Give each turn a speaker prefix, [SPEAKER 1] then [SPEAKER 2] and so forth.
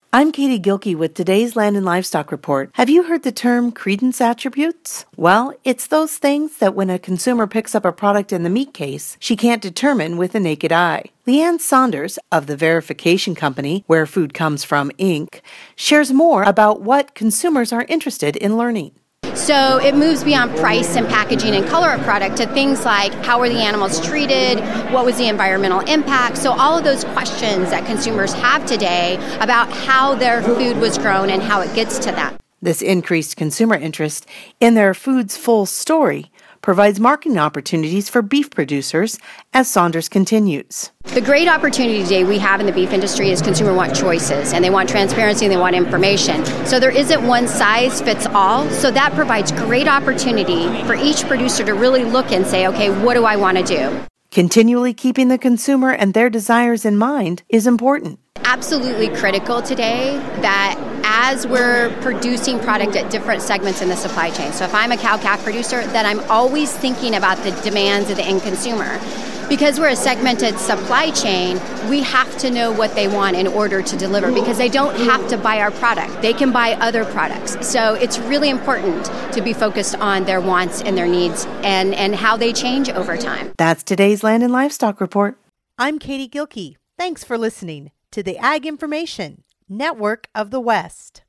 [SPEAKER 1] I'm Katie Gilkey with today's Land and Livestock Report. Have you heard the term credence attributes? Well, it's those things that when a consumer picks up a product in the meat case, she can't determine with the naked eye. Leanne Saunders of the verification company Where Food Comes From, Inc. shares more about what consumers are interested in learning.
[SPEAKER 2] So it moves beyond price and packaging and color of product to things like how were the animals treated, what was the environmental impact. So all of those questions that consumers have today about how their food was grown and how it gets to them.
[SPEAKER 1] This increased consumer interest in their food's full story provides marketing opportunities for beef producers, as Saunders continues.
[SPEAKER 2] The great opportunity today we have in the beef industry is consumers want choices, and they want transparency, and they want information. So there isn't one size fits all, so that provides great opportunity for each producer to really look and say, okay, what do I want to do?
[SPEAKER 1] Continually keeping the consumer and their desires in mind is important.
[SPEAKER 2] Absolutely critical today that as we're producing product at different segments in the supply chain. So if I'm a cow-calf producer, that I'm always thinking about the demands of the end consumer. Because we're a segmented supply chain, we have to know what they want in order to deliver, because they don't have to buy our product. They can buy other products. So it's really important to be focused on their wants and their needs and how they change over time.
[SPEAKER 1] That's today's Land and Livestock Report. I'm Katie Gilkey. Thanks for listening to the Ag Information Network of the West.